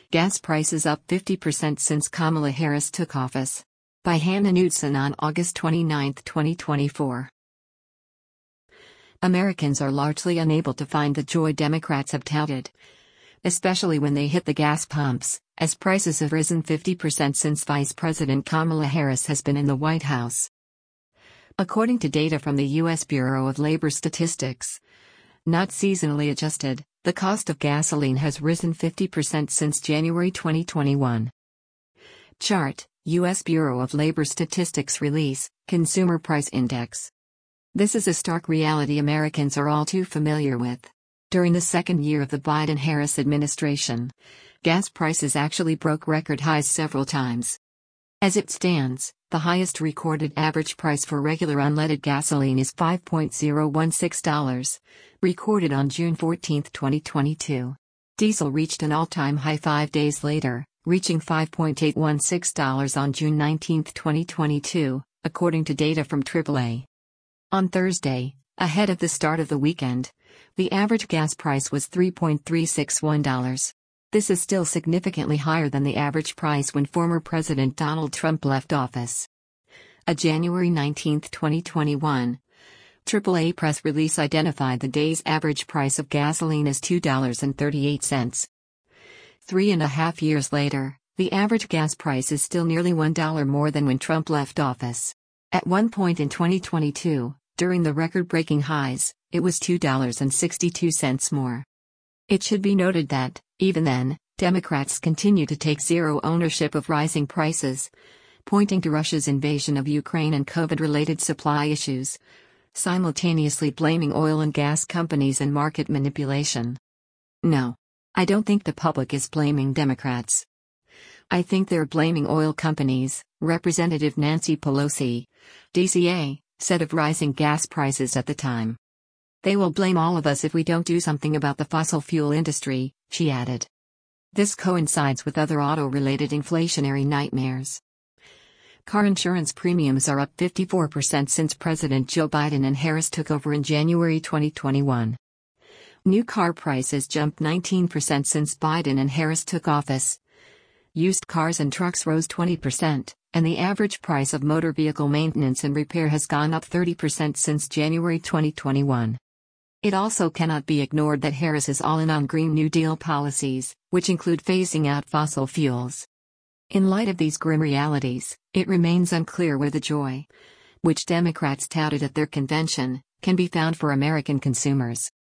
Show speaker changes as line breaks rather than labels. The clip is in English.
Gas prices up 50% since Kamala Harris took office. By Hannah Knutson on August 29, 2024. Americans are largely unable to find the joy Democrats have touted, especially when they hit the gas pumps, as prices have risen 50% since Vice President Kamala Harris has been in the White House. According to data from the U.S. Bureau of Labor Statistics, not seasonally adjusted, the cost of gasoline has risen 50% since January 2021. Chart, U.S. Bureau of Labor Statistics release, Consumer Price Index. This is a stark reality Americans are all too familiar with. During the second year of the Biden-Harris administration, gas prices actually broke record highs several times. As it stands, the highest recorded average price for regular unleaded gasoline is $5.016, recorded on June 14, 2022. Diesel reached an all-time high 5 days later, reaching $5.816 on June 19, 2022, according to data from AAA. On Thursday, ahead of the start of the weekend, the average gas price was $3.361. This is still significantly higher than the average price when former President Donald Trump left office. A January 19, 2021, AAA press release identified the day's average price of gasoline as $2.38. 3.5 years later, the average gas price is still nearly $1 more than when Trump left office. At one point in 2022, during the record-breaking highs, it was $2.62 more. It should be noted that, even then, Democrats continue to take zero ownership of rising prices, pointing to Russia's invasion of Ukraine and COVID-related supply issues, simultaneously blaming oil and gas companies and market manipulation. No. I don't think the public is blaming Democrats. I think they're blaming oil companies, Representative Nancy Pelosi, DCA, said of rising gas prices at the time. They will blame all of us if we don't do something about the fossil fuel industry, she added. This coincides with other auto-related inflationary nightmares. Car insurance premiums are up 54% since President Joe Biden and Harris took over in January 2021. New car prices jumped 19% since Biden and Harris took office. Used cars and trucks rose 20%, and the average price of motor vehicle maintenance and repair has gone up 30% since January 2021. It also cannot be ignored that Harris is all in on Green New Deal policies, which include phasing out fossil fuels. In light of these grim realities, it remains unclear where the joy, which Democrats touted at their convention, can be found for American consumers.